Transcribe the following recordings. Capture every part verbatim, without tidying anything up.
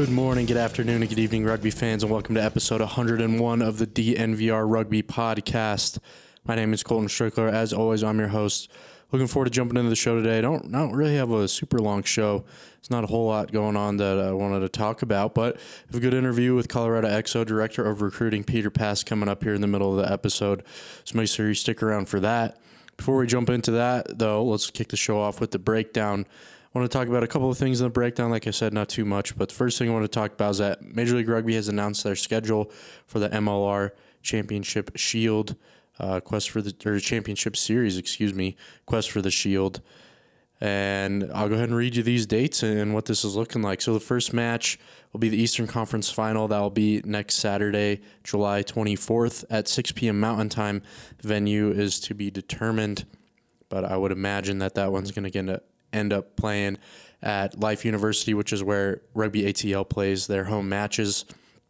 Good morning, good afternoon, and good evening, rugby fans, and welcome to episode one hundred one of the D N V R Rugby Podcast. My name is Colton Strickler. As always, I'm your host. Looking forward to jumping into the show today. I don't, I don't really have a super long show. There's not a whole lot going on that I wanted to talk about, but I have a good interview with Colorado X O Director of Recruiting, Peter Pass, coming up here in the middle of the episode. So make sure you stick around for that. Before we jump into that, though, let's kick the show off with the breakdown. I want to talk about a couple of things in the breakdown. Like I said, not too much, but the first thing I want to talk about is that Major League Rugby has announced their schedule for the M L R Championship Shield, uh, quest for the or Championship Series, excuse me, quest for the Shield. And I'll go ahead and read you these dates and what this is looking like. So the first match will be the Eastern Conference Final. That will be next Saturday, July twenty-fourth at six p.m. Mountain Time. The venue is to be determined, but I would imagine that that one's going to get a end up playing at Life University, which is where Rugby A T L plays their home matches.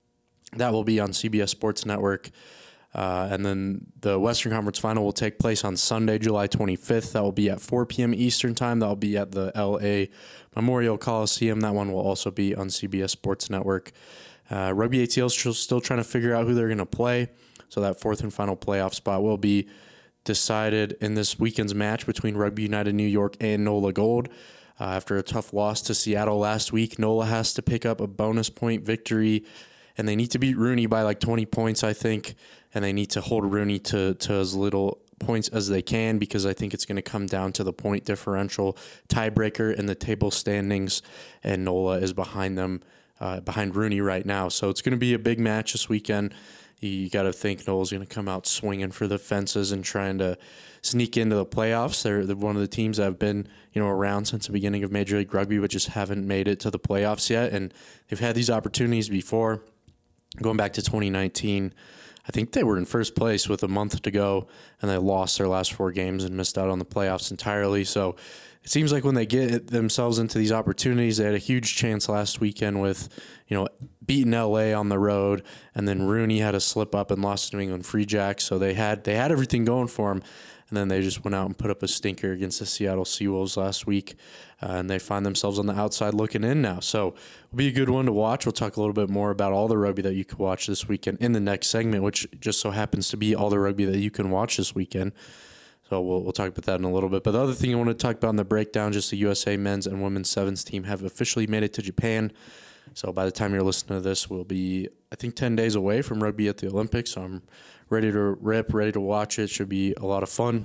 That will be on C B S Sports Network. Uh, and then the Western Conference Final will take place on Sunday, July twenty-fifth. That will be at four p.m. Eastern Time. That will be at the L A Memorial Coliseum. That one will also be on C B S Sports Network. Uh, Rugby A T L is still trying to figure out who they're going to play. So that fourth and final playoff spot will be decided in this weekend's match between Rugby United New York and NOLA Gold. Uh, after a tough loss to Seattle last week, NOLA has to pick up a bonus point victory, and they need to beat Rooney by like twenty points, I think, and they need to hold Rooney to, to as little points as they can, because I think it's going to come down to the point differential tiebreaker in the table standings, and NOLA is behind them, uh, behind Rooney right now. So it's going to be a big match this weekend. You got to think NOLA's going to come out swinging for the fences and trying to sneak into the playoffs. They're, they're one of the teams that have been, you know, around since the beginning of Major League Rugby, but just haven't made it to the playoffs yet. And they've had these opportunities before. Going back to twenty nineteen, I think they were in first place with a month to go, and they lost their last four games and missed out on the playoffs entirely. So it seems like when they get themselves into these opportunities, they had a huge chance last weekend with, you know, beating L A on the road, and then Rooney had a slip up and lost to New England Free Jacks. So they had they had everything going for them, and then they just went out and put up a stinker against the Seattle Seawolves last week, uh, and they find themselves on the outside looking in now. So it'll be a good one to watch. We'll talk a little bit more about all the rugby that you can watch this weekend in the next segment, which just so happens to be all the rugby that you can watch this weekend. So we'll we'll talk about that in a little bit. But the other thing I want to talk about in the breakdown, just the U S A men's and women's sevens team have officially made it to Japan. So by the time you're listening to this, we'll be, I think, ten days away from rugby at the Olympics. So I'm ready to rip, ready to watch it. Should be a lot of fun.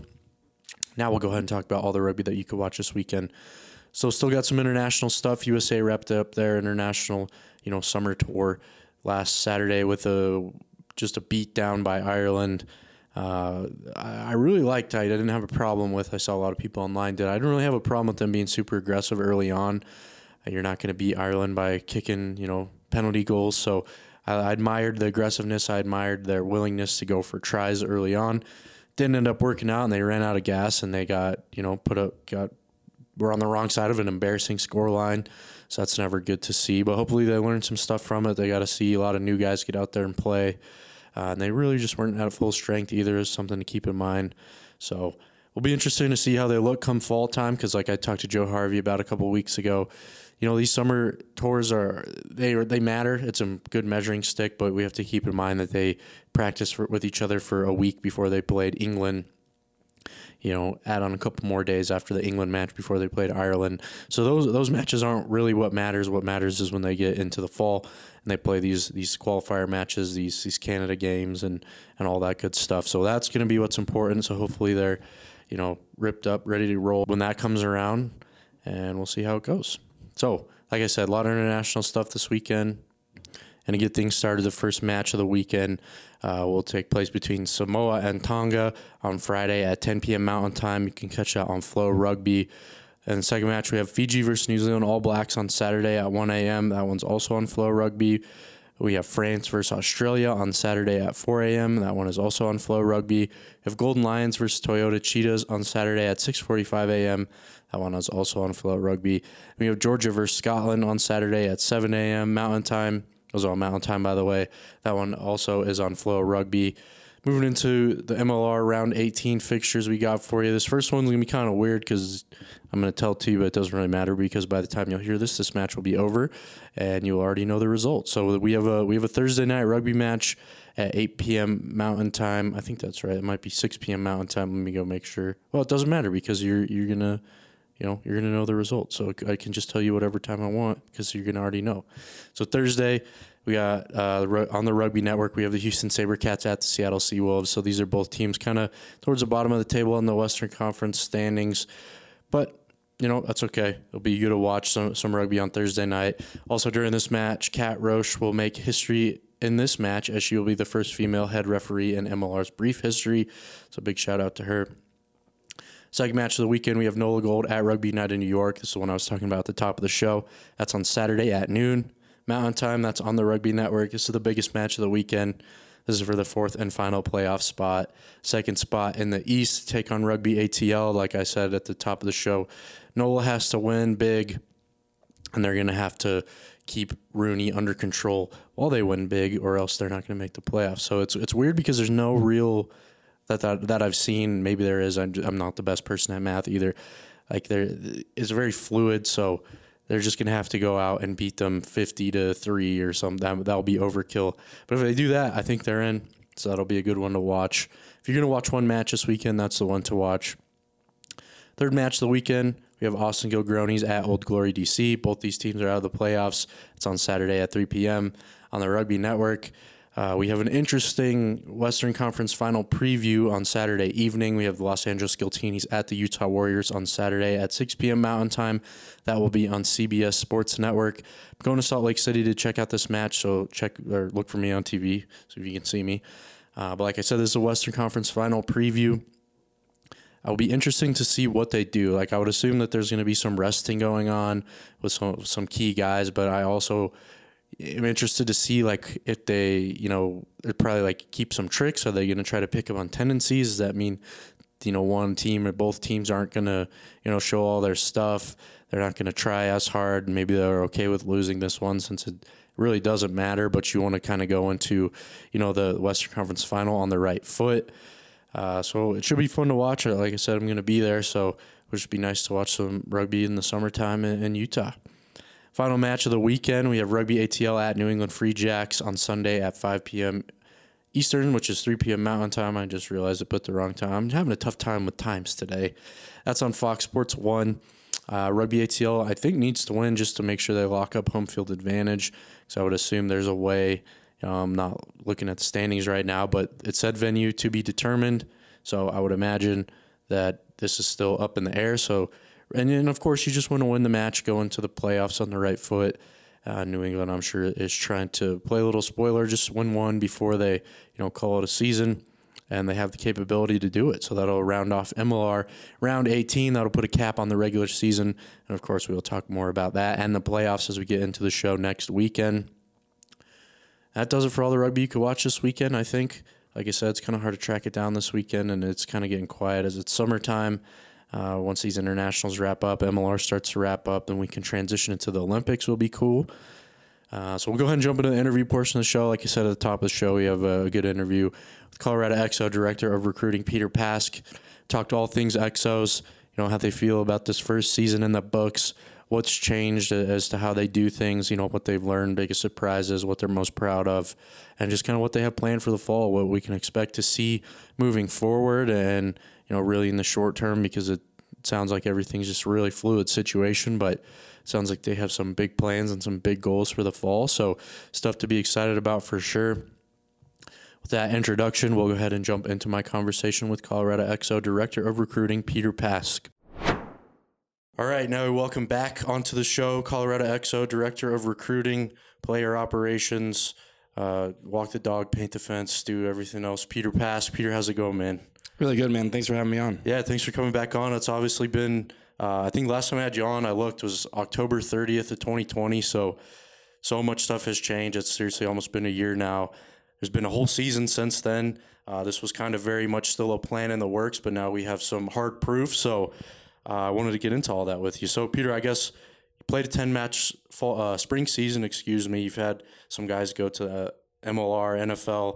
Now we'll go ahead and talk about all the rugby that you could watch this weekend. So still got some international stuff. U S A wrapped up their international, you know, summer tour last Saturday with a just a beat down by Ireland. Uh, I really liked it. I didn't have a problem with, I saw a lot of people online did. I didn't really have a problem with them being super aggressive early on. Uh, you're not going to beat Ireland by kicking, you know, penalty goals. So I, I admired the aggressiveness. I admired their willingness to go for tries early on. Didn't end up working out, and they ran out of gas, and they got, you know, put up, got, were on the wrong side of an embarrassing score line. So that's never good to see. But hopefully they learned some stuff from it. They got to see a lot of new guys get out there and play. Uh, and they really just weren't at full strength either. Is something to keep in mind. So it'll be interesting to see how they look come fall time, because like I talked to Joe Harvey about a couple of weeks ago, you know, these summer tours are they they matter. It's a good measuring stick, but we have to keep in mind that they practiced for, with each other for a week before they played England. You know, add on a couple more days after the England match before they played Ireland. So those those matches aren't really what matters. What matters is when they get into the fall and they play these these qualifier matches, these these Canada games, and, and all that good stuff. So that's going to be what's important. So hopefully they're, you know, ripped up, ready to roll when that comes around, and we'll see how it goes. So, like I said, a lot of international stuff this weekend. And to get things started, the first match of the weekend uh, will take place between Samoa and Tonga on Friday at ten p.m. Mountain Time. You can catch that on Flow Rugby. And the second match, we have Fiji versus New Zealand All Blacks on Saturday at one a.m. That one's also on Flow Rugby. We have France versus Australia on Saturday at four a.m. That one is also on Flow Rugby. We have Golden Lions versus Toyota Cheetahs on Saturday at six forty-five a.m. That one is also on Flow Rugby. We have Georgia versus Scotland on Saturday at seven a.m. Mountain Time. Those are all Mountain Time, by the way. That one also is on Flow Rugby. moving into the M L R round eighteen fixtures we got for you. This first one's going to be kind of weird because I'm going to tell it to you, but it doesn't really matter because by the time you'll hear this, this match will be over and you'll already know the result. So we have a we have a Thursday night rugby match at eight p.m. Mountain Time. I think that's right. It might be six p.m. Mountain Time. Let me go make sure. Well, it doesn't matter because you're you're going to you know, you're going to know the result. So I can just tell you whatever time I want because you're going to already know. So Thursday, we got uh, on the Rugby Network, we have the Houston SaberCats at the Seattle Seawolves. So these are both teams kind of towards the bottom of the table in the Western Conference standings. But, you know, that's okay. It'll be good to watch some, some rugby on Thursday night. Also during this match, Kat Roche will make history in this match as she will be the first female head referee in M L R's brief history. So big shout out to her. Second match of the weekend, we have Nola Gold at Rugby Night in New York. This is the one I was talking about at the top of the show. That's on Saturday at noon Mountain Time. That's on the Rugby Network. This is the biggest match of the weekend. This is for the fourth and final playoff spot. Second spot in the East, take on Rugby A T L. Like I said at the top of the show, Nola has to win big, and they're going to have to keep Rooney under control while they win big, or else they're not going to make the playoffs. So it's it's weird because there's no real... That, that that I've seen, maybe there is. I'm, I'm not the best person at math either. Like there, it's very fluid, so they're just gonna have to go out and beat them fifty to three or something. That that'll be overkill. But if they do that, I think they're in. So that'll be a good one to watch. If you're gonna watch one match this weekend, that's the one to watch. Third match of the weekend, we have Austin Gilgronis at Old Glory D C. Both these teams are out of the playoffs. It's on Saturday at three p.m. on the Rugby Network. Uh, we have an interesting Western Conference final preview on Saturday evening. We have the Los Angeles Giltinis at the Utah Warriors on Saturday at six p.m. Mountain Time. That will be on C B S Sports Network. I'm going to Salt Lake City to check out this match, so check or look for me on T V so if you can see me. Uh, but like I said, this is a Western Conference final preview. It'll be interesting to see what they do. Like I would assume that there's going to be some resting going on with some some key guys, but I also... I'm interested to see, like, if they, you know, they're probably, like, keep some tricks. Are they going to try to pick up on tendencies? Does that mean, you know, one team or both teams aren't going to, you know, show all their stuff? They're not going to try as hard. Maybe they're okay with losing this one since it really doesn't matter, but you want to kind of go into, you know, the Western Conference final on the right foot. Uh, so it should be fun to watch. Like I said, I'm going to be there, so it would just be nice to watch some rugby in the summertime in, in Utah. Final match of the weekend, we have Rugby A T L at New England Free Jacks on Sunday at five p.m. Eastern, which is three p.m. Mountain Time. I just realized I put the wrong time. I'm having a tough time with times today. That's on Fox Sports one. Uh, Rugby A T L, I think, needs to win just to make sure they lock up home field advantage. So I would assume there's a way. You know, I'm not looking at the standings right now, but it said venue to be determined. So I would imagine that this is still up in the air. So... And then, of course, you just want to win the match, go into the playoffs on the right foot. Uh, New England, I'm sure, is trying to play a little spoiler, just win one before they, you know, call it a season. And they have the capability to do it. So that'll round off M L R round eighteen. That'll put a cap on the regular season. And, of course, we'll talk more about that and the playoffs as we get into the show next weekend. That does it for all the rugby you could watch this weekend, I think. Like I said, it's kind of hard to track it down this weekend, and it's kind of getting quiet as it's summertime. Uh, once these internationals wrap up, M L R starts to wrap up, then we can transition into the Olympics. Will be cool. Uh, so we'll go ahead and jump into the interview portion of the show. Like I said at the top of the show, we have a good interview with Colorado X O Director of Recruiting, Peter Pask. Talked all things X Os, you know, how they feel about this first season in the books, what's changed as to how they do things, you know, what they've learned, biggest surprises, what they're most proud of, and just kind of what they have planned for the fall, what we can expect to see moving forward and, you know, really in the short term, because it sounds like everything's just a really fluid situation, but it sounds like they have some big plans and some big goals for the fall. So stuff to be excited about for sure. With that introduction, we'll go ahead and jump into my conversation with Colorado X O Director of Recruiting, Peter Pask. All right, now we welcome back onto the show Colorado X O Director of Recruiting, Player Operations, uh, walk the dog, paint the fence, do everything else. Peter Pask. Peter, how's it going, man? Really good, man. Thanks for having me on. Yeah, thanks for coming back on. It's obviously been, uh, I think last time I had you on, I looked, was October thirtieth of twenty twenty. So, so much stuff has changed. It's seriously almost been a year now. There's been a whole season since then. Uh, this was kind of very much still a plan in the works, but now we have some hard proof. So uh, I wanted to get into all that with you. So, Peter, I guess you played a ten-match fall, uh, spring season, excuse me. You've had some guys go to uh, M L R, N F L.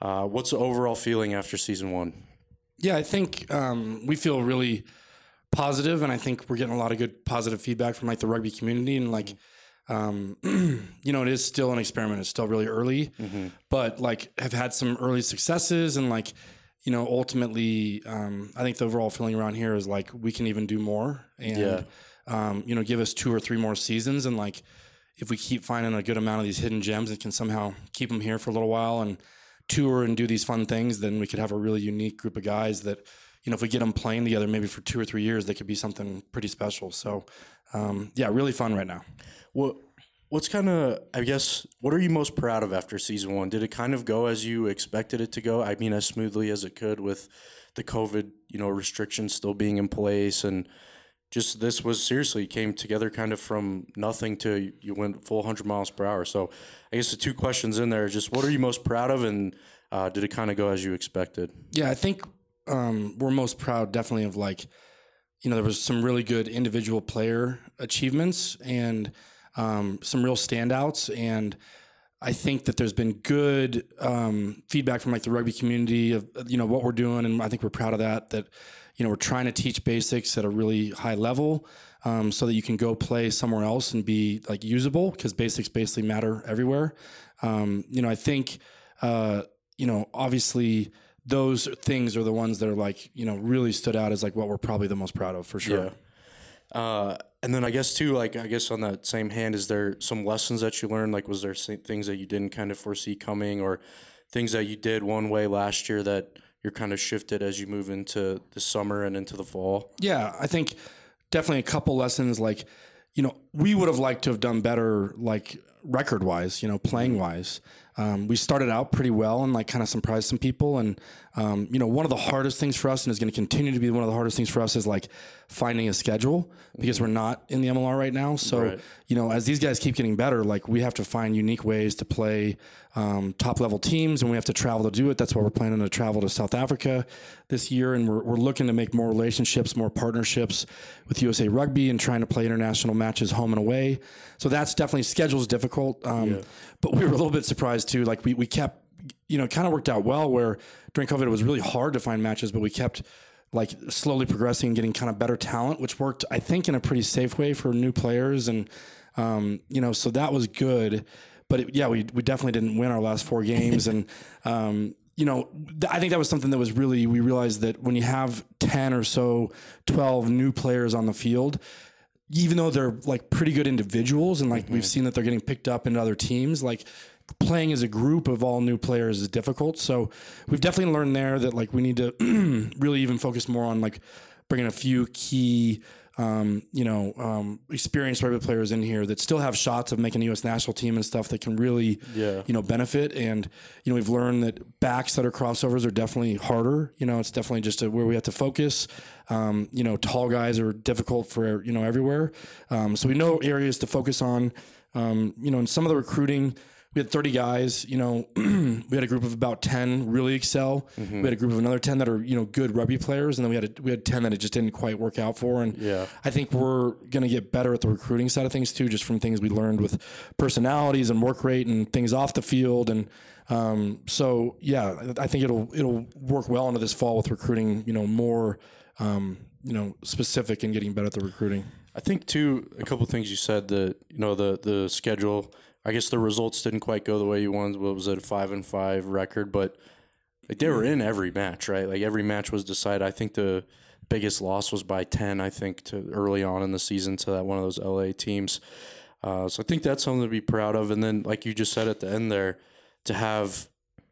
Uh, what's the overall feeling after season one? Yeah, I think um, we feel really positive, and I think we're getting a lot of good positive feedback from like the rugby community, and like, um, you know, it is still an experiment. It's still really early, mm-hmm. but like have had some early successes, and like, you know, ultimately, um, I think the overall feeling around here is like we can even do more, and yeah. um, you know, give us two or three more seasons, and like if we keep finding a good amount of these hidden gems and can somehow keep them here for a little while and tour and do these fun things, then we could have a really unique group of guys that, you know, if we get them playing together, maybe for two or three years, they could be something pretty special. So, um, yeah, really fun right now. What, what's kind of, I guess, what are you most proud of after season one? Did it kind of go as you expected it to go? I mean, as smoothly as it could with the COVID, you know, restrictions still being in place, and just this was seriously came together kind of from nothing to you went full one hundred miles per hour. So I guess the two questions in there are just what are you most proud of, and uh, did it kind of go as you expected? Yeah, I think um, we're most proud definitely of like, you know, there was some really good individual player achievements and um, some real standouts. And I think that there's been good um, feedback from like the rugby community of, you know, what we're doing. And I think we're proud of that, that, you know, we're trying to teach basics at a really high level um, so that you can go play somewhere else and be like usable, because basics basically matter everywhere. Um, you know, I think, uh, you know, obviously those things are the ones that are like, you know, really stood out as like what we're probably the most proud of for sure. Yeah. Uh, and then I guess too, like, I guess on that same hand, is there some lessons that you learned? Like, was there things that you didn't kind of foresee coming, or things that you did one way last year that you're kind of shifted as you move into the summer and into the fall? Yeah, I think definitely a couple lessons. Like, you know, we would have liked to have done better, like record wise, you know, playing wise. Um, we started out pretty well and like kind of surprised some people. And, um, you know, one of the hardest things for us, and is going to continue to be one of the hardest things for us, is like finding a schedule, because we're not in the M L R right now. So, right. you know, as these guys keep getting better, like we have to find unique ways to play um, top level teams, and we have to travel to do it. That's why we're planning to travel to South Africa this year. And we're, we're looking to make more relationships, more partnerships with U S A Rugby, and trying to play international matches home and away. So that's definitely, schedule's difficult. Um, yeah. But we were a little bit surprised too. Like we, we kept, you know, it kind of worked out well where during COVID it was really hard to find matches, but we kept like slowly progressing and getting kind of better talent, which worked, I think, in a pretty safe way for new players. And, um, you know, so that was good. But it, yeah, we, we definitely didn't win our last four games. and, um, you know, th- I think that was something that was really, we realized that when you have ten or so, twelve new players on the field, even though they're like pretty good individuals, and like mm-hmm. we've seen that they're getting picked up into other teams, like playing as a group of all new players is difficult. So we've definitely learned there that like we need to really even focus more on like bringing a few key, um, you know, um, experienced rugby players in here that still have shots of making a U S national team and stuff that can really, yeah. you know, benefit. And, you know, we've learned that backs that are crossovers are definitely harder. You know, it's definitely just a, where we have to focus. Um, you know, tall guys are difficult for, you know, everywhere. Um, so we know areas to focus on. Um, you know, in some of the recruiting, we had thirty guys, you know, we had a group of about ten really excel. Mm-hmm. We had a group of another ten that are, you know, good rugby players. And then we had, a, we had ten that it just didn't quite work out for. And yeah. I think we're going to get better at the recruiting side of things too, just from things we learned with personalities and work rate and things off the field. And, um, so yeah, I think it'll, it'll work well into this fall with recruiting, you know, more, um, you know, specific and getting better at the recruiting. I think too, a couple of things you said, that, you know, the, the schedule, I guess the results didn't quite go the way you wanted. What was it, a five and five record? But like they were in every match, right? Like every match was decided. I think the biggest loss was by ten. I think to early on in the season to that one of those L A teams. Uh, so I think that's something to be proud of. And then, like you just said at the end there, to have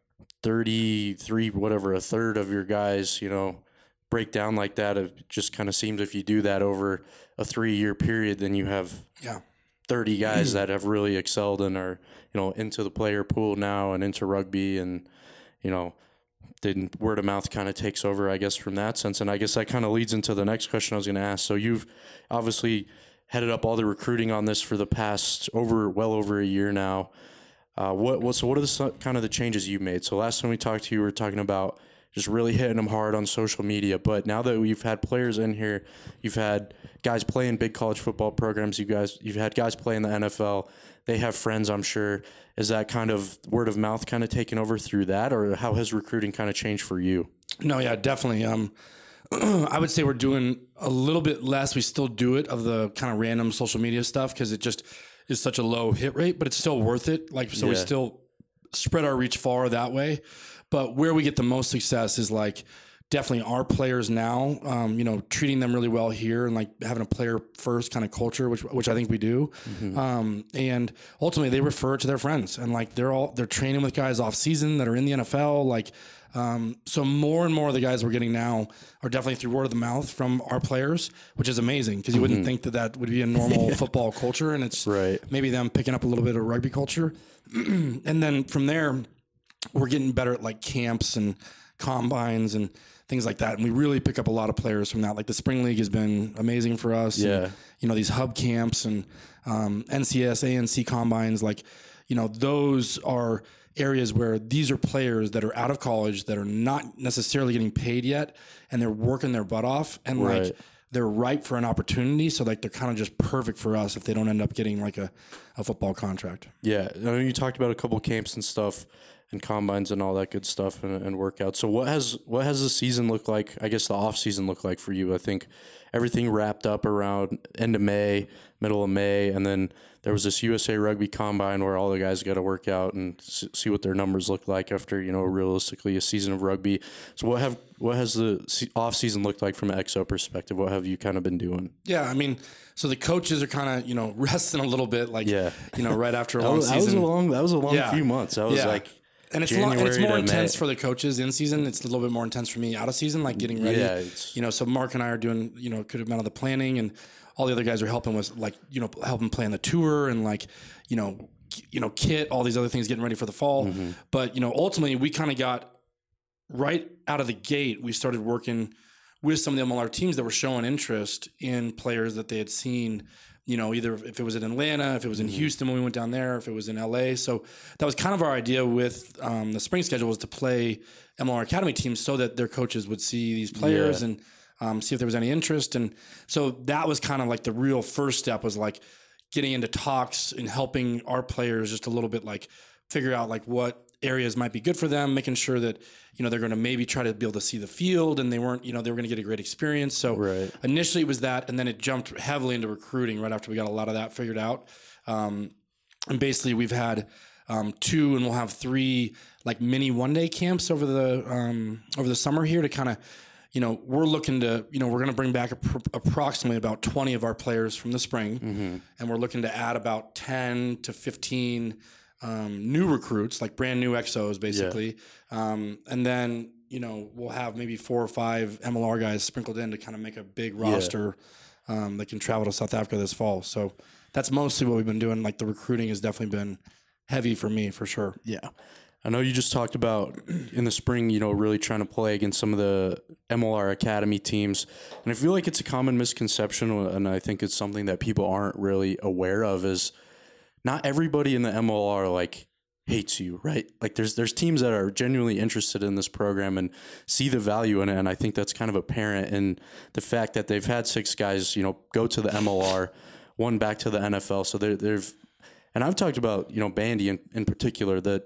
thirty-three, whatever, a third of your guys, you know, break down like that. It just kind of seems if you do that over a three-year period, then you have yeah. thirty guys that have really excelled and are, you know, into the player pool now and into rugby, and, you know, then word of mouth kind of takes over, I guess, from that sense. And I guess that kind of leads into the next question I was going to ask. So you've obviously headed up all the recruiting on this for the past over, well over a year now. Uh, what, what, so what are the kind of the changes you made? So last time we talked to you, we were talking about just really hitting them hard on social media. But now that we've had players in here, you've had guys play in big college football programs. You guys, you've had guys play in the N F L. They have friends, I'm sure. Is that kind of word of mouth kind of taken over through that, or how has recruiting kind of changed for you? No, yeah, definitely. Um, I would say we're doing a little bit less. We still do it of the kind of random social media stuff because it just is such a low hit rate, but it's still worth it. Like, so yeah. we still spread our reach far that way. But where we get the most success is like definitely our players now, um, you know, treating them really well here and like having a player first kind of culture, which, which I think we do. Mm-hmm. Um, and ultimately they refer to their friends and like, they're all, they're training with guys off season that are in the N F L. Like, um, so more and more of the guys we're getting now are definitely through word of the mouth from our players, which is amazing because you mm-hmm. wouldn't think that that would be a normal yeah. football culture. And it's right. maybe them picking up a little bit of rugby culture. And then from there, we're getting better at like camps and combines and things like that. And we really pick up a lot of players from that. Like the spring league has been amazing for us. Yeah. And, you know, these hub camps and um, N C S, A N C combines, like, you know, those are areas where these are players that are out of college that are not necessarily getting paid yet. And they're working their butt off and right. like they're ripe for an opportunity. So like they're kind of just perfect for us if they don't end up getting like a, a football contract. Yeah. I know you talked about a couple camps and stuff and combines and all that good stuff and, and workouts. So what has what has the season looked like? I guess the off season looked like for you. I think everything wrapped up around end of May, middle of May, and then there was this U S A Rugby Combine where all the guys got to work out and see what their numbers look like after, you know, realistically a season of rugby. So what have what has the off season looked like from an X O perspective? What have you kind of been doing? Yeah, I mean, so the coaches are kind of, you know, resting a little bit, like, yeah. you know, right after a long that was, season. That was a long, that was a long yeah. few months. I was yeah. like. And it's, long, and it's more intense May. For the coaches in season. It's a little bit more intense for me out of season, like getting ready. Yeah, you know, so Mark and I are doing, you know, good amount of the planning, and all the other guys are helping with, like, you know, helping plan the tour and like, you know, you know, kit, all these other things, getting ready for the fall. Mm-hmm. But you know, ultimately, we kind of got right out of the gate. We started working with some of the M L R teams that were showing interest in players that they had seen. You know, either if it was in Atlanta, if it was in mm-hmm. Houston when we went down there, if it was in L A. So that was kind of our idea with um, the spring schedule, was to play M L R Academy teams so that their coaches would see these players yeah. and um, see if there was any interest. And so that was kind of like the real first step, was like getting into talks and helping our players just a little bit, like figure out like what areas might be good for them, making sure that, you know, they're going to maybe try to be able to see the field and they weren't, you know, they were going to get a great experience. So right. initially it was that, and then it jumped heavily into recruiting right after we got a lot of that figured out. Um, and basically we've had um, two, and we'll have three like mini one day camps over the, um, over the summer here to kind of, you know, we're looking to, you know, we're going to bring back a pr- approximately about twenty of our players from the spring. Mm-hmm. And we're looking to add about ten to fifteen Um, new recruits, like brand new X Os, basically. Yeah. Um, and then, you know, we'll have maybe four or five M L R guys sprinkled in to kind of make a big roster yeah. um, that can travel to South Africa this fall. So that's mostly what we've been doing. Like the recruiting has definitely been heavy for me, for sure. Yeah. I know you just talked about in the spring, you know, really trying to play against some of the M L R Academy teams. And I feel like it's a common misconception, and I think it's something that people aren't really aware of, is not everybody in the M L R like hates you, right? Like there's there's teams that are genuinely interested in this program and see the value in it, and I think that's kind of apparent in the fact that they've had six guys, you know, go to the M L R, one back to the N F L. So they're, they've, and I've talked about, you know, Bandy in, in particular, that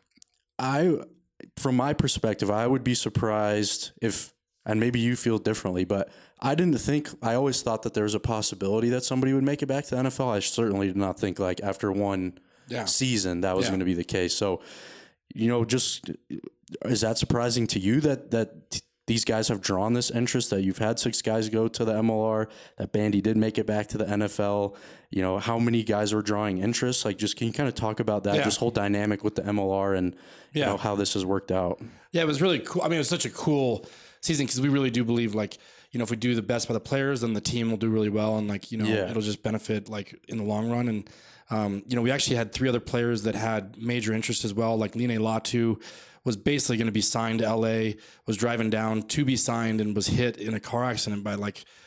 I, from my perspective, I would be surprised if, and maybe you feel differently, but I didn't think, I always thought that there was a possibility that somebody would make it back to the N F L. I certainly did not think like after one yeah. season that was yeah. going to be the case. So, you know, just, is that surprising to you that, that t- these guys have drawn this interest, that you've had six guys go to the M L R, that Bandy did make it back to the N F L? You know, how many guys are drawing interest? Like, just, can you kind of talk about that, yeah. this whole dynamic with the M L R and, yeah. you know, how this has worked out? Yeah, it was really cool. I mean, it was such a cool season because we really do believe, like, you know, if we do the best by the players, then the team will do really well. And like, you know, yeah. it'll just benefit like in the long run. And, um, you know, we actually had three other players that had major interest as well. Like Line Latu was basically going to be signed to L A, was driving down to be signed and was hit in a car accident by like,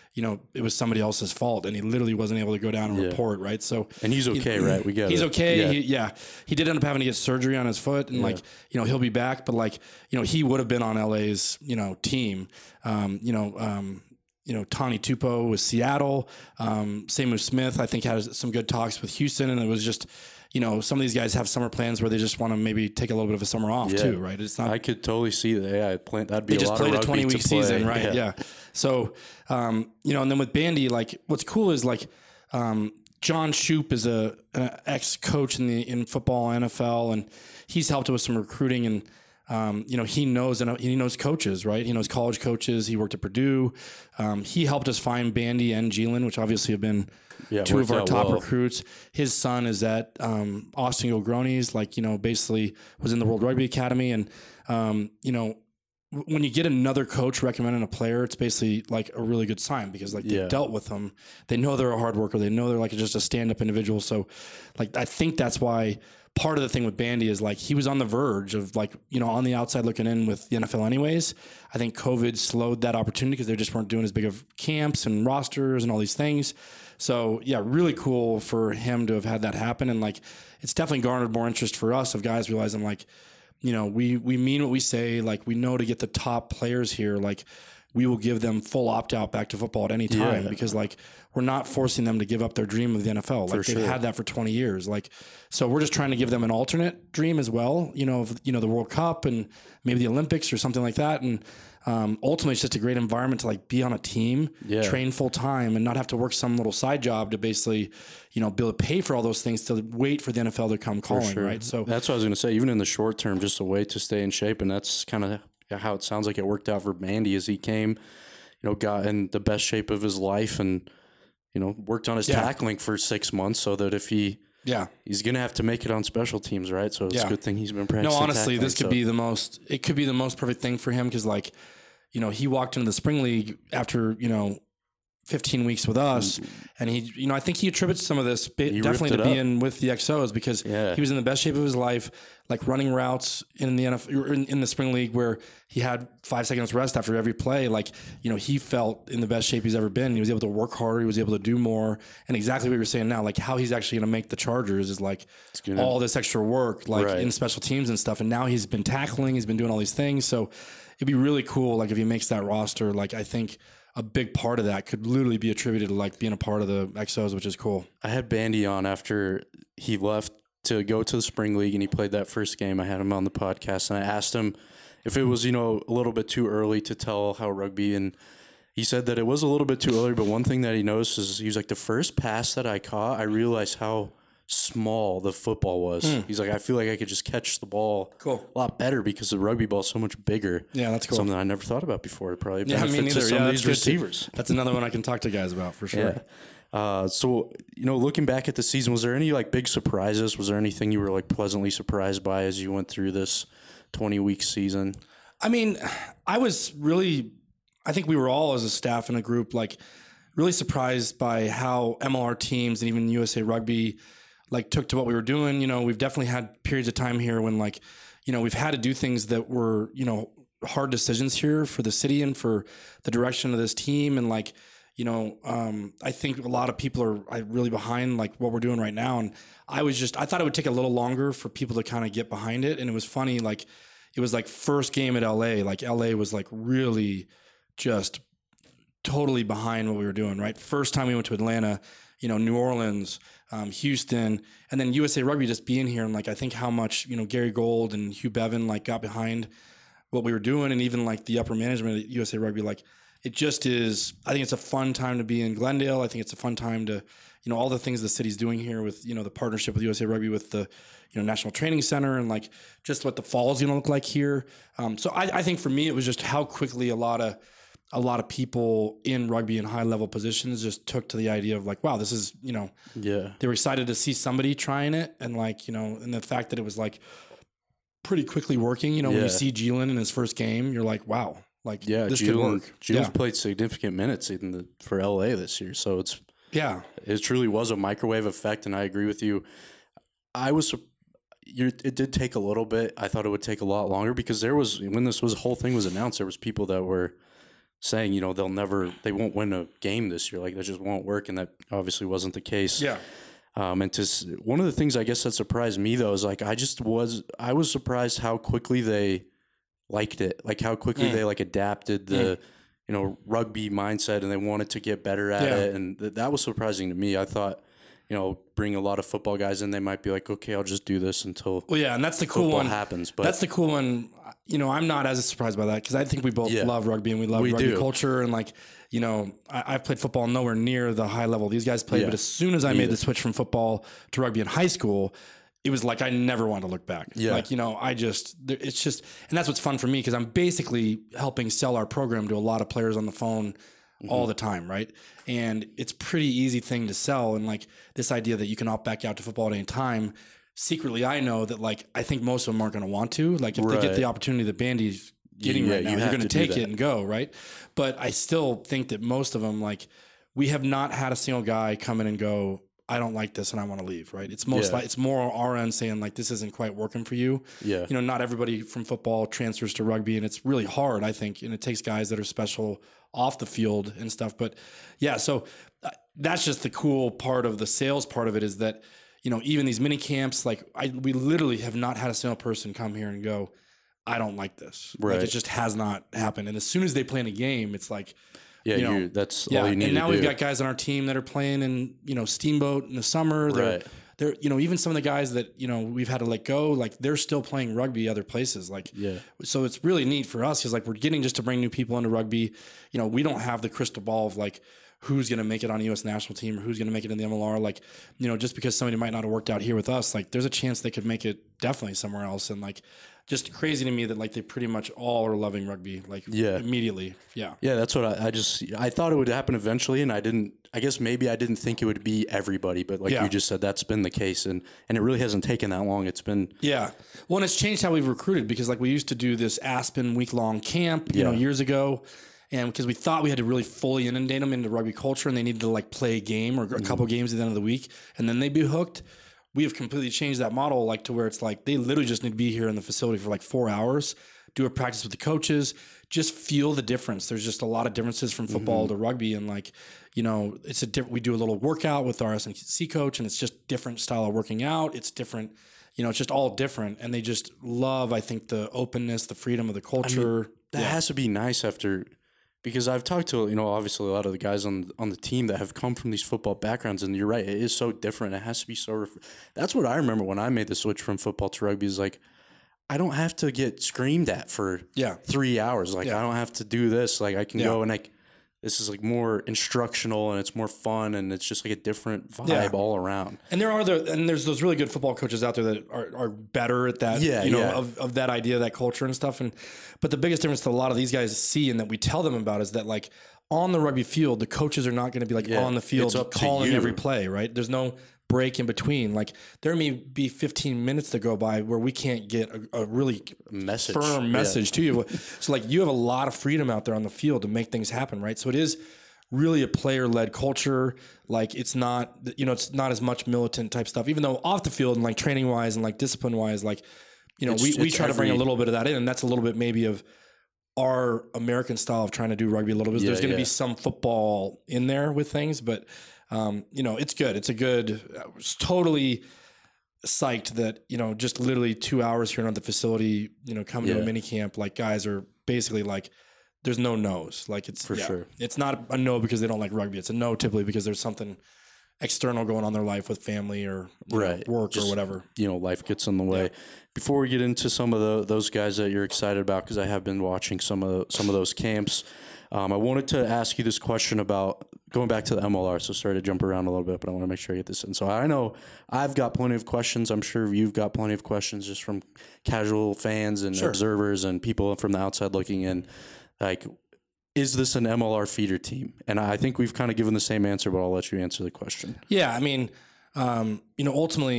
you know, it was somebody else's fault, and he literally wasn't able to go down and Yeah. report, right? So, And he's okay, he, right? We got he's it. okay. Yeah. He, yeah, he did end up having to get surgery on his foot, and Yeah. like, you know, he'll be back. But like, you know, he would have been on L A's, you know, team. Um, you know, um, you know, Tony Tupo with Seattle. Um, Samu Smith, I think, had some good talks with Houston, and it was just, you know, some of these guys have summer plans where they just want to maybe take a little bit of a summer off Yeah. too, right? It's not. I could totally see that. Yeah, I plan, that'd be They a just lot played of a rugby twenty week to play. season, right? Yeah. So, um, you know, and then with Bandy, like, what's cool is like, um, John Shoup is a, an ex coach in the in football, N F L, and he's helped with some recruiting, and um, you know, he knows and he knows coaches, right? He knows college coaches. He worked at Purdue. Um, he helped us find Bandy and Geelan, which obviously have been Yeah, two of worked our out top well. recruits. His son is at um, Austin Gilgronis, like, you know, basically was in the World Rugby Academy. And, um, you know, w- when you get another coach recommending a player, it's basically like a really good sign because like Yeah. they've dealt with them. They know they're a hard worker. They know they're like just a stand-up individual. So like, I think that's why part of the thing with Bandy is like he was on the verge of like, you know, on the outside looking in with the N F L anyways. I think COVID slowed that opportunity because they just weren't doing as big of camps and rosters and all these things. So yeah, really cool for him to have had that happen. And like, it's definitely garnered more interest for us of guys realizing like, you know, we, we mean what we say. Like we know to get the top players here, like we will give them full opt out back to football at any time Yeah. because like we're not forcing them to give up their dream of the N F L. Like they've sure. had that for twenty years. Like, so we're just trying to give them an alternate dream as well, you know, of, you know, the World Cup and maybe the Olympics or something like that. And, um, ultimately it's just a great environment to like be on a team, Yeah. train full time and not have to work some little side job to basically, you know, be able to pay for all those things to wait for the N F L to come calling. Sure. Right. So that's what I was going to say. Even in the short term, just a way to stay in shape, and that's kind of how it sounds like it worked out for Bandy as he came, you know, got in the best shape of his life, and you know, worked on his Yeah. tackling for six months so that if he yeah. he's going to have to make it on special teams, right? So it's Yeah. a good thing he's been No, practicing. honestly, tackling, this could so- be the most, it could be the most perfect thing for him. Cause like, you know, he walked into the spring league after, you know, fifteen weeks with us. And he, you know, I think he attributes some of this ba- He definitely ripped to it being with the X Os because Yeah. he was in the best shape of his life, like running routes in the N F L, or in, in the spring league where he had five seconds rest after every play. Like, you know, he felt in the best shape he's ever been. He was able to work harder. He was able to do more. And exactly what you're saying now, like how he's actually going to make the Chargers is like gonna- all this extra work, like Right. in special teams and stuff. And now he's been tackling, he's been doing all these things. So it'd be really cool. Like if he makes that roster, like I think a big part of that could literally be attributed to like being a part of the X Os, which is cool. I had Bandy on after he left to go to the spring league and he played that first game. I had him on the podcast and I asked him if it was, you know, a little bit too early to tell how rugby, and he said that it was a little bit too early, but one thing that he noticed is he was like, the first pass that I caught, I realized how small the football was. He's like, I feel like I could just catch the ball Cool. a lot better because the rugby ball is so much bigger. Yeah, that's cool. Something I never thought about before. It probably Yeah, me benefits neither. some Yeah, of that's these good too. receivers. That's another one I can talk to guys about for sure. Yeah. Uh, so, you know, looking back at the season, was there any like big surprises? Was there anything you were like pleasantly surprised by as you went through this twenty week season? I mean, I was really, I think we were all as a staff and a group, like really surprised by how M L R teams and even U S A Rugby like took to what we were doing. You know, we've definitely had periods of time here when like, you know, we've had to do things that were, you know, hard decisions here for the city and for the direction of this team. And like, you know, um, I think a lot of people are I really behind like what we're doing right now. And I was just, I thought it would take a little longer for people to kind of get behind it. And it was funny, like, it was like first game at L A, like L A was like really just totally behind what we were doing, right? First time we went to Atlanta, you know, New Orleans, um, Houston, and then U S A Rugby just being here. And like, I think how much, you know, Gary Gold and Hugh Bevan like got behind what we were doing, and even like the upper management at U S A Rugby, like it just is, I think it's a fun time to be in Glendale. I think it's a fun time to, you know, all the things the city's doing here with, you know, the partnership with U S A Rugby with the, you know, National Training Center, and like just what the fall is going to look like here. Um, so I, I think for me, it was just how quickly a lot of, a lot of people in rugby in high level positions just took to the idea of like, wow, this is, you know, Yeah. they were excited to see somebody trying it. And like, you know, and the fact that it was like pretty quickly working, you know, when Yeah. you see Geelan in his first game, you're like, wow, like Yeah. this could Julian, work. Julian's Yeah. played significant minutes in the, for L A this year. So it's, Yeah. it truly was a microwave effect. And I agree with you. I was, you're, it did take a little bit. I thought it would take a lot longer because there was, when this was whole thing was announced, there was people that were saying, you know, they'll never, they won't win a game this year. Like that just won't work. And that obviously wasn't the case. Yeah. Um, and to, one of the things I guess that surprised me though, is like, I just was, I was surprised how quickly they liked it. Like how quickly mm. they like adapted the, mm. you know, rugby mindset and they wanted to get better at yeah. it. And th- that was surprising to me. I thought, you know, bring a lot of football guys in, they might be like, okay, I'll just do this until well, yeah, and that's the cool one happens. But that's the cool one. You know, I'm not as surprised by that because I think we both yeah. love rugby and we love we rugby do. culture and like, you know, I, I've played football nowhere near the high level these guys played, yeah. but as soon as I Me made either. the switch from football to rugby in high school, it was like I never wanted to look back. Yeah. Like, you know, I just, it's just, and that's what's fun for me because I'm basically helping sell our program to a lot of players on the phone mm-hmm. all the time, right? And it's pretty easy thing to sell. And like this idea that you can opt back out to football at any time, secretly I know that like, I think most of them aren't going to want to. Like if right. they get the opportunity that Bandy's getting yeah, right now, you you're going to take it and go, right? But I still think that most of them, like we have not had a single guy come in and go, I don't like this and I want to leave, right? It's most yeah. like it's more our end saying like this isn't quite working for you. Yeah. You know, not everybody from football transfers to rugby and it's really hard, I think, and it takes guys that are special off the field and stuff. But yeah, so uh, that's just the cool part of the sales part of it is that, you know, even these mini camps, like I we literally have not had a single person come here and go, I don't like this. Right. Like it just has not happened. And as soon as they play in a game, it's like Yeah, you know, you, that's yeah. all you need and now to we've do. got guys on our team that are playing in, you know, Steamboat in the summer. They're, right. they're, you know, even some of the guys that, you know, we've had to let go, like they're still playing rugby other places. Like, yeah. So it's really neat for us because like we're getting just to bring new people into rugby. You know, we don't have the crystal ball of like who's going to make it on a U S national team or who's going to make it in the M L R. Like, you know, just because somebody might not have worked out here with us, like there's a chance they could make it definitely somewhere else. And like, just crazy to me that like they pretty much all are loving rugby like yeah. immediately. Yeah. Yeah. That's what I, I just, I thought it would happen eventually. And I didn't, I guess maybe I didn't think it would be everybody, but like yeah. you just said, that's been the case. And, and it really hasn't taken that long. It's been. Yeah. Well, and it's changed how we've recruited because like we used to do this Aspen week long camp, you yeah. know, years ago. And because we thought we had to really fully inundate them into rugby culture and they needed to like play a game or a mm-hmm. couple games at the end of the week and then they'd be hooked. We have completely changed that model, like to where it's like they literally just need to be here in the facility for like four hours, do a practice with the coaches, just feel the difference. There's just a lot of differences from football mm-hmm. to rugby, and like, you know, it's a different. We do a little workout with our S and C coach, and it's just different style of working out. It's different, you know, it's just all different, and they just love, I think, the openness, the freedom of the culture. I mean, that yeah. has to be nice after. Because I've talked to, you know, obviously a lot of the guys on on the team that have come from these football backgrounds, and you're right, it is so different. It has to be so. Ref- That's what I remember when I made the switch from football to rugby. Is like, I don't have to get screamed at for yeah. three hours. Like, yeah. I don't have to do this. Like, I can yeah. go and like, this is like more instructional and it's more fun and it's just like a different vibe yeah. all around. And there are the and there's those really good football coaches out there that are, are better at that, yeah, you know, yeah. of, of that idea, that culture and stuff. And but the biggest difference that a lot of these guys see and that we tell them about is that like on the rugby field, the coaches are not going to be like yeah, on the field calling every play, right? There's no break in between. Like there may be fifteen minutes to go by where we can't get a, a really message. firm message yeah. to you. So like you have a lot of freedom out there on the field to make things happen, right? So it is really a player-led culture. Like it's not, you know, it's not as much militant type stuff, even though off the field and like training wise and like discipline wise, like, you know, it's, we, we try every, to bring a little bit of that in, and that's a little bit maybe of our American style of trying to do rugby a little bit. Yeah, There's going to yeah. be some football in there with things, but um, you know, it's good. It's a good, I was totally psyched that, you know, just literally two hours here at the facility, you know, coming yeah. to a mini camp, like guys are basically like, there's no no's. Like it's for yeah, sure. It's not a no because they don't like rugby. It's a no typically because there's something external going on in their life with family or right. know, work Just, or whatever. You know, life gets in the way. Yeah. Before we get into some of the, those guys that you're excited about, because I have been watching some of the, some of those camps, um, I wanted to ask you this question about going back to the M L R. So sorry to jump around a little bit, but I want to make sure I get this in. So I know I've got plenty of questions. I'm sure you've got plenty of questions just from casual fans and sure. observers and people from the outside looking in. Like, is this an M L R feeder team? And I think we've kind of given the same answer, but I'll let you answer the question. Yeah, I mean, um, you know, ultimately,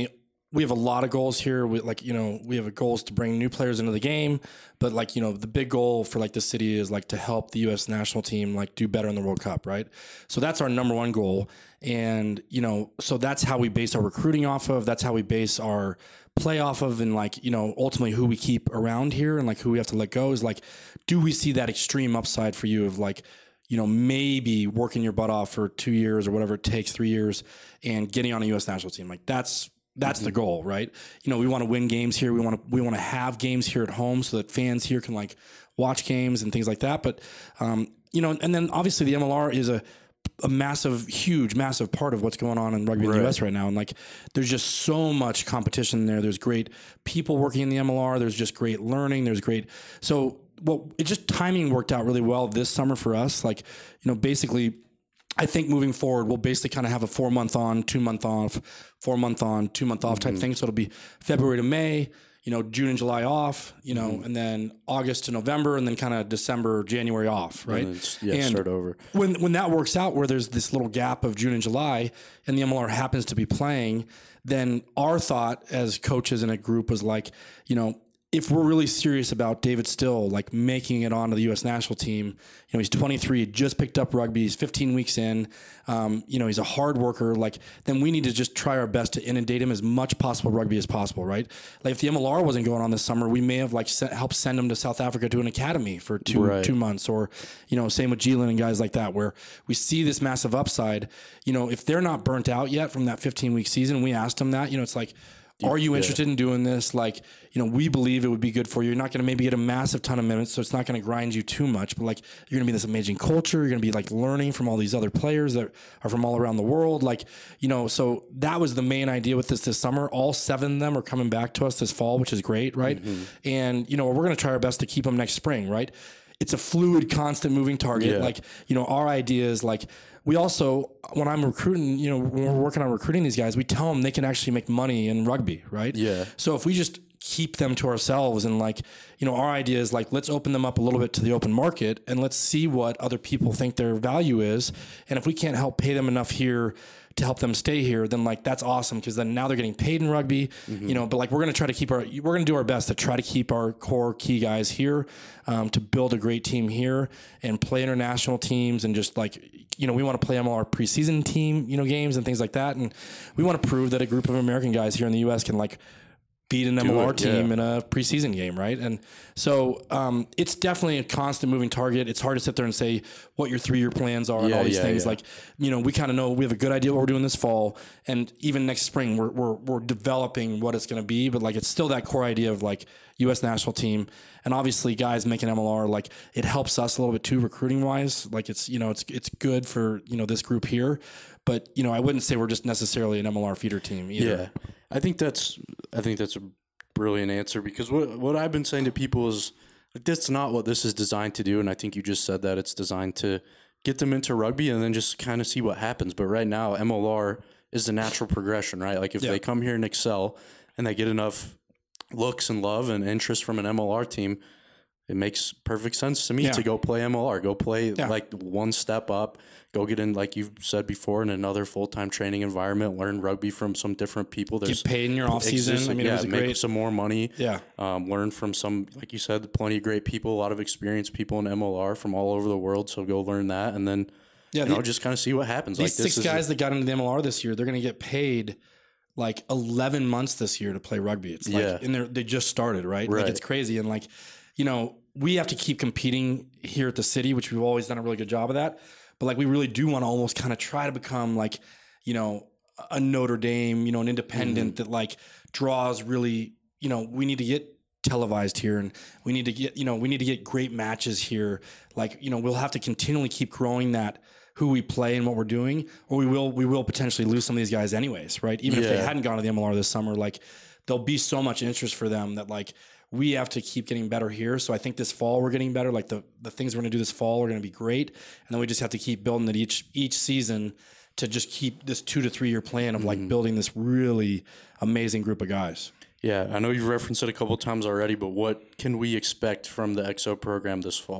we have a lot of goals here. We like, you know, we have goals to bring new players into the game, but like, you know, the big goal for like the city is like to help the U S national team like do better in the World Cup, right? So that's our number one goal. And, you know, so that's how we base our recruiting off of. That's how we base our play off of, and like, you know, ultimately who we keep around here and like who we have to let go is like, do we see that extreme upside for you of like, you know, maybe working your butt off for two years or whatever it takes, three years and getting on a U S national team? Like that's, That's mm-hmm. the goal, right? You know, we want to win games here. We want to we want to have games here at home so that fans here can like watch games and things like that. But um, you know, and then obviously the M L R is a a massive, huge, massive part of what's going on in rugby right. in the U S right now. And like, there's just so much competition there. There's great people working in the M L R. There's just great learning. There's great. So, well, it just timing worked out really well this summer for us. Like, you know, basically, I think moving forward, we'll basically kind of have a four month on, two month off, four month on, two month off type mm-hmm. thing. So it'll be February to May, you know, June and July off, you know, mm-hmm. and then August to November, and then kind of December, January off, right? And then, yeah, and start over. When when that works out, where there's this little gap of June and July, and the M L R happens to be playing, then our thought as coaches in a group was like, you know, if we're really serious about David Still, like making it onto the U S national team, you know, he's twenty-three, just picked up rugby, he's fifteen weeks in, um, you know, he's a hard worker, like, then we need to just try our best to inundate him as much possible rugby as possible, right? Like if the M L R wasn't going on this summer, we may have like sent, helped send him to South Africa to an academy for two right. two months, or, you know, same with Geelan and guys like that, where we see this massive upside. You know, if they're not burnt out yet from that fifteen week season, we asked them that, you know, it's like, are you interested yeah. in doing this? Like, you know, we believe it would be good for you. You're not going to maybe get a massive ton of minutes, so it's not going to grind you too much. But like, you're going to be this amazing culture. You're going to be like learning from all these other players that are from all around the world. Like, you know, so that was the main idea with this this summer. All seven of them are coming back to us this fall, which is great, right? Mm-hmm. And you know, we're going to try our best to keep them next spring, right? It's a fluid, constant moving target. Yeah. Like, you know, our idea is like, we also, when I'm recruiting, you know, when we're working on recruiting these guys, we tell them they can actually make money in rugby, right? Yeah. So if we just keep them to ourselves and like, you know, our idea is like, let's open them up a little bit to the open market and let's see what other people think their value is. And if we can't help pay them enough here to help them stay here, then like, that's awesome. Cause then now they're getting paid in rugby, mm-hmm. you know, but like, we're going to try to keep our, we're going to do our best to try to keep our core key guys here, um, to build a great team here and play international teams. And just like, you know, we want to play them all our preseason team, you know, games and things like that. And we want to prove that a group of American guys here in the U S can like beat an do M L R it, team yeah. in a preseason game, right? And so um, it's definitely a constant moving target. It's hard to sit there and say what your three-year plans are yeah, and all these yeah, things. Yeah. Like, you know, we kind of know we have a good idea what we're doing this fall, and even next spring we're we're, we're developing what it's going to be. But like, it's still that core idea of like U S national team, and obviously guys making M L R, like it helps us a little bit too recruiting wise. Like it's you know it's it's good for you know this group here. But, you know, I wouldn't say we're just necessarily an M L R feeder team either. Yeah, I think that's I think that's a brilliant answer, because what what I've been saying to people is like, that's not what this is designed to do. And I think you just said that it's designed to get them into rugby and then just kind of see what happens. But right now, M L R is the natural progression, right? Like if yeah. they come here and excel and they get enough looks and love and interest from an M L R team, it makes perfect sense to me yeah. to go play M L R, go play yeah. like one step up, go get in, like you've said before, in another full-time training environment, learn rugby from some different people. There's get paid in your off season. I mean, yeah, it was a make great... some more money. Yeah. Um, learn from some, like you said, plenty of great people, a lot of experienced people in M L R from all over the world. So go learn that. And then, yeah, you the, know, just kind of see what happens. These like six this guys is, that got into the M L R this year, they're going to get paid like eleven months this year to play rugby. It's like, yeah. and they they just started, right? right? Like it's crazy. And like, you know, we have to keep competing here at the city, which we've always done a really good job of that. But like, we really do want to almost kind of try to become like, you know, a Notre Dame, you know, an independent mm-hmm. that like draws really, you know, we need to get televised here, and we need to get, you know, we need to get great matches here. Like, you know, we'll have to continually keep growing that who we play and what we're doing, or we will, we will potentially lose some of these guys anyways, right? Even yeah. if they hadn't gone to the M L R this summer, like there'll be so much interest for them that like, we have to keep getting better here. So I think this fall we're getting better. Like the, the things we're going to do this fall are going to be great. And then we just have to keep building it each each season to just keep this two to three year plan of like mm-hmm. building this really amazing group of guys. Yeah, I know you've referenced it a couple of times already, but what can we expect from the X O program this fall?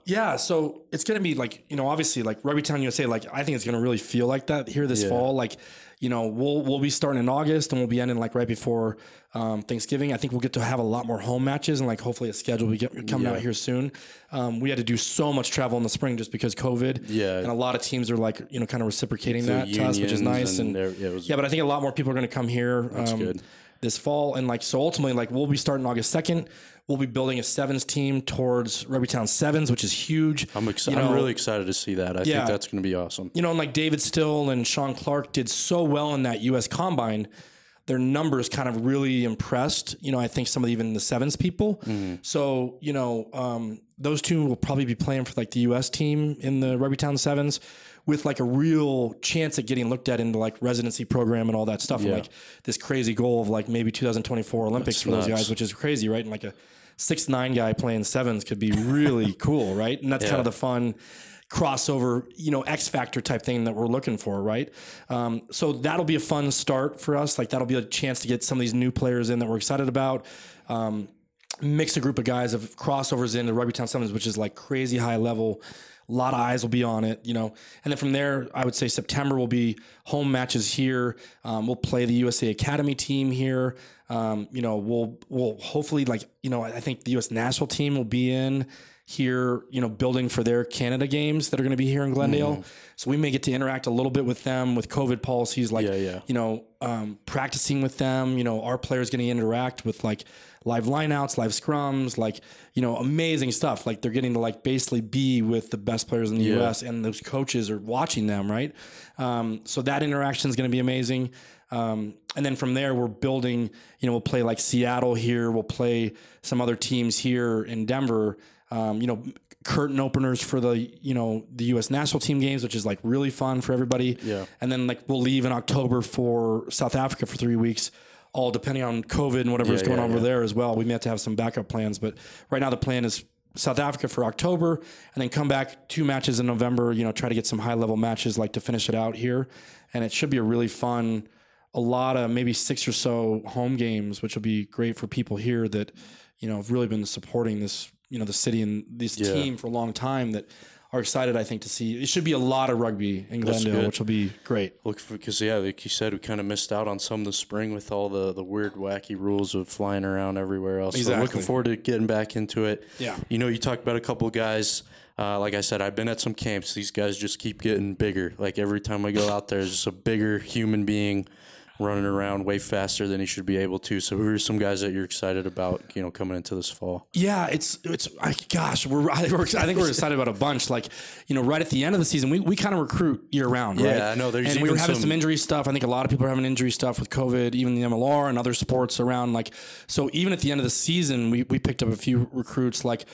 Yeah, so it's going to be like, you know, obviously like Rugby Town U S A, like I think it's going to really feel like that here this Yeah. fall. Like, you know, we'll we'll be starting in August and we'll be ending like right before um, Thanksgiving. I think we'll get to have a lot more home matches and like hopefully a schedule will be get, coming Yeah. out here soon. Um, we had to do so much travel in the spring just because COVID. Yeah. And a lot of teams are like, you know, kind of reciprocating The that to us, which is unions nice. and And, there- yeah, it was- yeah, but I think a lot more people are going to come here. That's um, good. This fall. And like, so ultimately, like we'll be starting August second. We'll be building a sevens team towards Rugby Town Sevens, which is huge. I'm excited. You know, I'm really excited to see that. I Yeah. think that's going to be awesome. You know, and like David Still and Sean Clark did so well in that U S Combine, their numbers kind of really impressed, you know, I think some of the, even the sevens people. So, you know, um, those two will probably be playing for like the U S team in the Rugby Town Sevens with like a real chance at getting looked at into like residency program and all that stuff. Yeah. And like this crazy goal of like maybe two thousand twenty-four Olympics That's for those nuts. guys, which is crazy, right? And like a six nine guy playing sevens could be really cool, right? And that's Yeah. kind of the fun crossover, you know, X factor type thing that we're looking for, right? Um, so that'll be a fun start for us. Like that'll be a chance to get some of these new players in that we're excited about. Um, mix a group of guys of crossovers in the Rugby Town Sevens, which is like crazy high level. A lot of eyes will be on it, you know. And then from there, I would say September will be home matches here. Um, we'll play the U S A Academy team here. Um, you know, we'll we'll hopefully like, you know, I think the U S national team will be in here, you know, building for their Canada games that are going to be here in Glendale. So we may get to interact a little bit with them with COVID policies, like, Yeah, yeah. you know, um, practicing with them, you know, our players getting to interact with like live lineouts, live scrums, like, you know, amazing stuff. Like they're getting to like basically be with the best players in the Yeah. U S and those coaches are watching them. Right. Um, so that interaction is going to be amazing. Um, and then from there, we're building, you know, we'll play like Seattle here. We'll play some other teams here in Denver, um, you know, curtain openers for the, you know, the U S national team games, which is like really fun for everybody. Yeah. And then like we'll leave in October for South Africa for three weeks, all depending on COVID and whatever Yeah, is going yeah, on over yeah. there as well. We may have to have some backup plans, but right now the plan is South Africa for October and then come back two matches in November, you know, try to get some high level matches like to finish it out here. And it should be a really fun, a lot of maybe six or so home games, which will be great for people here that, you know, have really been supporting this, you know, the city and this Yeah. team for a long time that are excited, I think, to see. It should be a lot of rugby in That's Glendale, good. which will be great. Look, because yeah, like you said, we kind of missed out on some of the spring with all the, the weird, wacky rules of flying around everywhere else. So Exactly. looking forward to getting back into it. Yeah. You know, you talked about a couple of guys. Uh, like I said, I've been at some camps. These guys just keep getting bigger. Like every time I go out there, there's just a bigger human being running around way faster than he should be able to. So who are some guys that you're excited about, you know, coming into this fall? Yeah, it's it's I, gosh, we're I, we're I think we're excited about a bunch. Like, you know, right at the end of the season, we, we kind of recruit year round, right? Yeah, I know. There's and we even were having some- some injury stuff. I think a lot of people are having injury stuff with COVID, even the M L R and other sports around. Like, so even at the end of the season, we we picked up a few recruits. Like,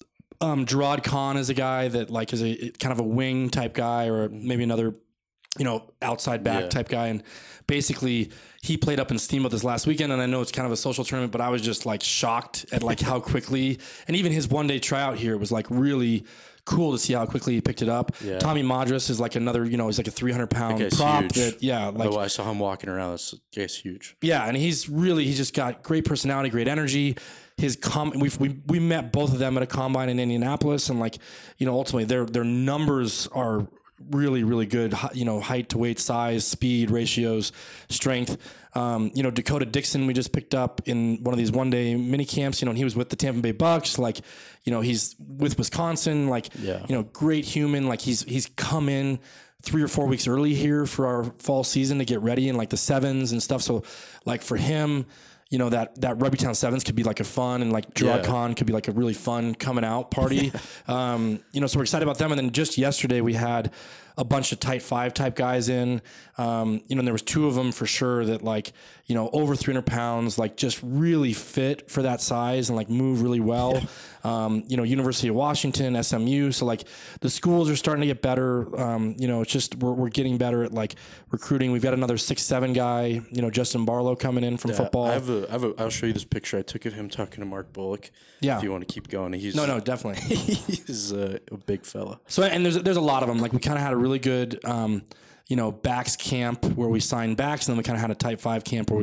um, Gerard Khan is a guy that like is a kind of a wing type guy, or maybe another, you know, outside back Yeah. type guy. And basically he played up in Steamboat this last weekend. And I know it's kind of a social tournament, but I was just like shocked at like how quickly, and even his one day tryout here was like really cool to see how quickly he picked it up. Yeah. Tommy Madras is like another, you know, he's like a three hundred pound guy's prop huge. that, yeah, like, oh, I saw him walking around. That's guy's huge. yeah, and he's really he's just got great personality, great energy. His com we we we met both of them at a combine in Indianapolis, and like, you know, ultimately their their numbers are really really good. Hi- You know, height to weight, size, speed, ratios, strength. Um, you know, Dakota Dixon we just picked up in one of these one day mini camps. You know, and he was with the Tampa Bay Bucks. Like, you know, he's with Wisconsin. Like, Yeah. you know, great human. Like he's he's come in three or four weeks early here for our fall season to get ready in like the sevens and stuff. So like for him, you know, that, that Rugby Town Sevens could be like a fun, and like Gerard Yeah. Khan could be like a really fun coming out party. um, you know, so we're excited about them. And then just yesterday we had a bunch of tight five type guys in, um, you know, and there was two of them for sure that like, you know, over three hundred pounds, like just really fit for that size and like move really well. Um, you know, University of Washington, S M U. So like the schools are starting to get better. Um, you know, it's just, we're, we're getting better at like recruiting. We've got another six, seven guy, you know, Justin Barlow coming in from football. I have a, I have a, I'll show you this picture. I took of him talking to Mark Bullock. Yeah. If you want to keep going. He's No, no, definitely. he's a, a big fella. So, and there's there's a lot of them. Like we kind of had a really good, um, you know, backs camp where we signed backs, and then we kind of had a type five camp where we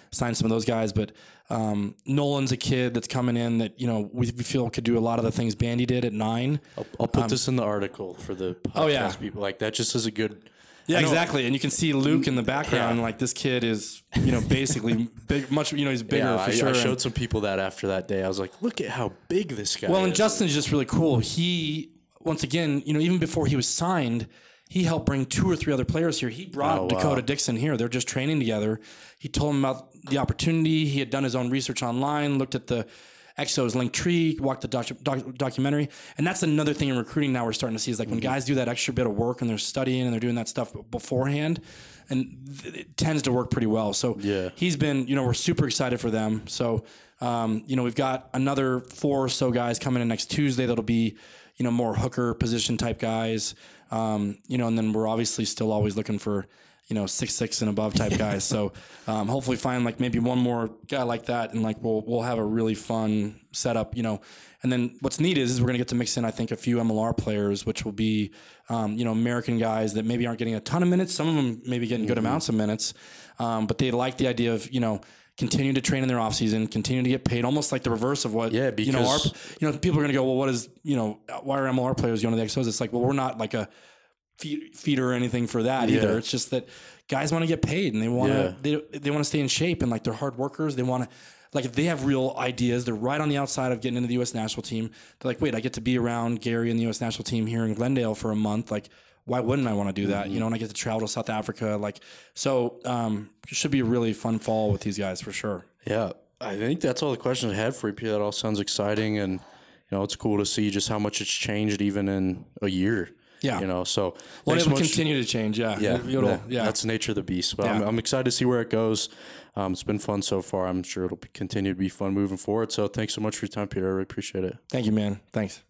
sign some of those guys. But um, Nolan's a kid that's coming in that, you know, we, we feel could do a lot of the things Bandy did at nine. I'll, I'll put um, this in the article for the podcast oh, yeah. people. Like, that just is a good... Yeah, exactly. And you can see Luke in the background. Yeah. Like, this kid is, you know, basically big, much, you know, he's bigger yeah, for I, sure. I showed and, some people that after that day. I was like, look at how big this guy well, is. and Justin's just really cool. He, once again, you know, even before he was signed, he helped bring two or three other players here. He brought oh, Dakota wow. Dixon here. They're just training together. He told him about the opportunity. He had done his own research online, looked at the Exos link tree, watched the docu- doc- documentary. And that's another thing in recruiting now we're starting to see is like mm-hmm. when guys do that extra bit of work and they're studying and they're doing that stuff beforehand, and it tends to work pretty well. So yeah. he's been, you know, we're super excited for them. So, um, you know, we've got another four or so guys coming in next Tuesday that'll be, you know, more hooker position type guys. Um, you know, and then we're obviously still always looking for, you know, six, six and above type guys. So, um, hopefully find like maybe one more guy like that. And like, we'll, we'll have a really fun setup, you know, and then what's neat is, is we're going to get to mix in, I think, a few M L R players, which will be, um, you know, American guys that maybe aren't getting a ton of minutes. Some of them maybe getting mm-hmm. good amounts of minutes. Um, but they like the idea of, you know, continue to train in their off season, continue to get paid, almost like the reverse of what, yeah, because you know, our, you know, people are going to go, well, what is, you know, why are M L R players going to the Exos? It's like, well, we're not like a feed, feeder or anything for that yeah. either. It's just that guys want to get paid and they want to, yeah. they, they want to stay in shape, and like they're hard workers. They want to, like, if they have real ideas, they're right on the outside of getting into the U S national team. They're like, wait, I get to be around Gary and the U S national team here in Glendale for a month. Like, why wouldn't I want to do that? Mm-hmm. You know, and I get to travel to South Africa. Like, so um, it should be a really fun fall with these guys for sure. Yeah, I think that's all the questions I had for you, Peter. That all sounds exciting, and you know, it's cool to see just how much it's changed even in a year. Yeah, you know, so well, it will continue to change. Yeah, yeah, It'll, that, yeah. That's the nature of the beast. But yeah. I'm, I'm excited to see where it goes. Um, it's been fun so far. I'm sure it'll be, continue to be fun moving forward. So thanks so much for your time, Peter. I really appreciate it. Thank you, man. Thanks.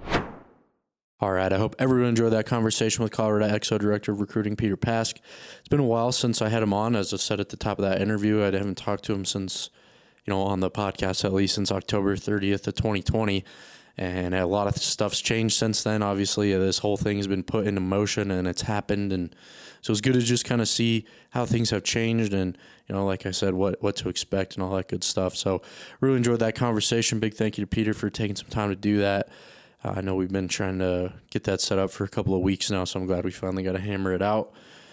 All right, I hope everyone enjoyed that conversation with Colorado Exo Director of Recruiting, Peter Pask. It's been a while since I had him on. As I said at the top of that interview, I haven't talked to him since, you know, on the podcast, at least since October thirtieth of twenty twenty. And a lot of stuff's changed since then. Obviously, this whole thing has been put into motion and it's happened. And so it's good to just kind of see how things have changed and, you know, like I said, what, what to expect and all that good stuff. So really enjoyed that conversation. Big thank you to Peter for taking some time to do that. Uh, I know we've been trying to get that set up for a couple of weeks now, so I'm glad we finally got to hammer it out.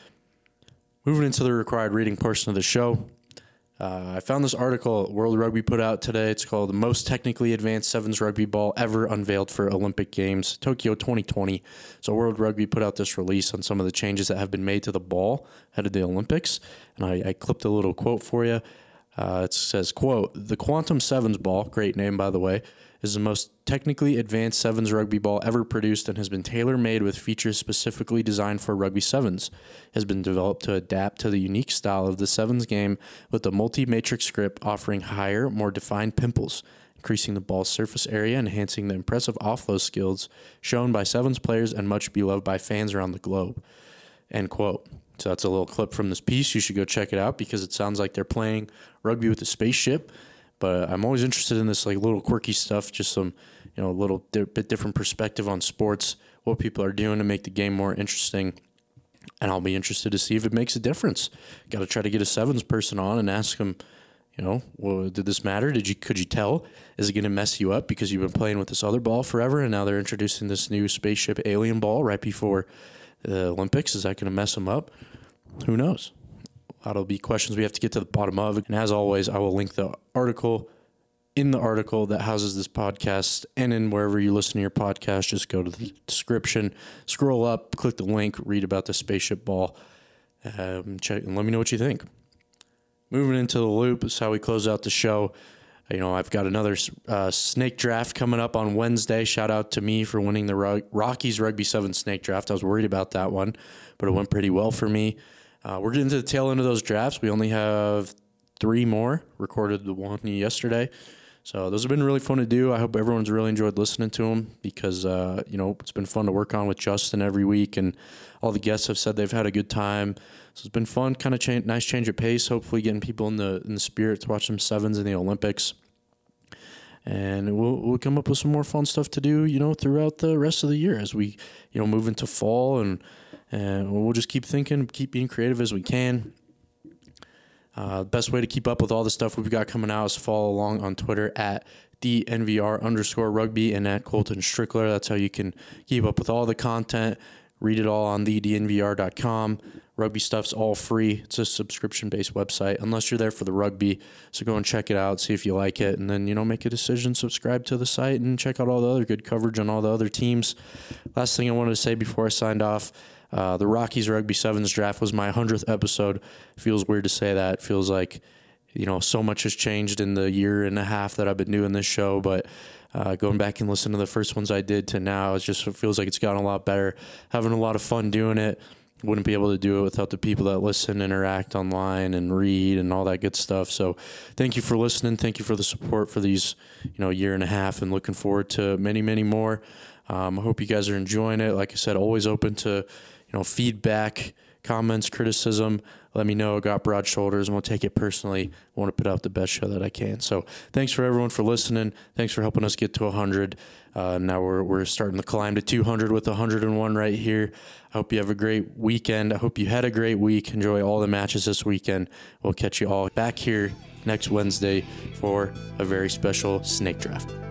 Moving into the required reading portion of the show, uh, I found this article World Rugby put out today. It's called The Most Technically Advanced Sevens Rugby Ball Ever Unveiled for Olympic Games, Tokyo twenty twenty. So World Rugby put out this release on some of the changes that have been made to the ball ahead of the Olympics, and I, I clipped a little quote for you. Uh, it says, quote, "The Quantum Sevens ball," great name by the way, "is the most technically advanced sevens rugby ball ever produced and has been tailor-made with features specifically designed for rugby sevens. It has been developed to adapt to the unique style of the sevens game with a multi-matrix grip offering higher, more defined pimples, increasing the ball's surface area, enhancing the impressive offload skills shown by sevens players and much beloved by fans around the globe." End quote. So that's a little clip from this piece. You should go check it out because it sounds like they're playing rugby with a spaceship. But I'm always interested in this like little quirky stuff, just some, you know, a little di- bit different perspective on sports, what people are doing to make the game more interesting. And I'll be interested to see if it makes a difference. Got to try to get a sevens person on and ask them, you know, well, did this matter? Did you could you tell? Is it going to mess you up because you've been playing with this other ball forever and now they're introducing this new spaceship alien ball right before the Olympics? Is that going to mess them up? Who knows? That'll be questions we have to get to the bottom of. And as always, I will link the article in the article that houses this podcast and in wherever you listen to your podcast. Just go to the description, scroll up, click the link, read about the spaceship ball, um, check, and let me know what you think. Moving into the loop is how we close out the show. You know, I've got another uh, snake draft coming up on Wednesday. Shout out to me for winning the Ro- Rockies Rugby seven snake draft. I was worried about that one, but it went pretty well for me. Uh, we're getting to the tail end of those drafts. We only have three more. Recorded the one yesterday. So those have been really fun to do. I hope everyone's really enjoyed listening to them because, uh, you know, it's been fun to work on with Justin every week. And all the guests have said they've had a good time. So it's been fun, kind of change, nice change of pace, hopefully getting people in the in the spirit to watch some sevens in the Olympics. And we'll we'll come up with some more fun stuff to do, you know, throughout the rest of the year as we, you know, move into fall and and we'll just keep thinking, keep being creative as we can. Uh, the best way to keep up with all the stuff we've got coming out is follow along on Twitter at D N V R underscore rugby and at Colton Strickler. That's how you can keep up with all the content. Read it all on the D N V R dot com. Rugby stuff's all free. It's a subscription-based website, unless you're there for the rugby. So go and check it out, see if you like it, and then, you know, make a decision, subscribe to the site, and check out all the other good coverage on all the other teams. Last thing I wanted to say before I signed off, uh, the Rockies Rugby Sevens draft was my hundredth episode. Feels weird to say that. Feels like, you know, so much has changed in the year and a half that I've been doing this show, but uh, going back and listening to the first ones I did to now, it just it feels like it's gotten a lot better. Having a lot of fun doing it. Wouldn't be able to do it without the people that listen, interact online, and read, and all that good stuff. So thank you for listening. Thank you for the support for these, you know, year and a half, and looking forward to many, many more. Um, I hope you guys are enjoying it. Like I said, always open to, you know, feedback, comments, criticism. Let me know. I got broad shoulders and we'll take it personally. I want to put out the best show that I can. So thanks for everyone for listening. Thanks for helping us get to one hundred. Uh, now we're we're starting to climb to two hundred with one hundred and one right here. I hope you have a great weekend. I hope you had a great week. Enjoy all the matches this weekend. We'll catch you all back here next Wednesday for a very special snake draft.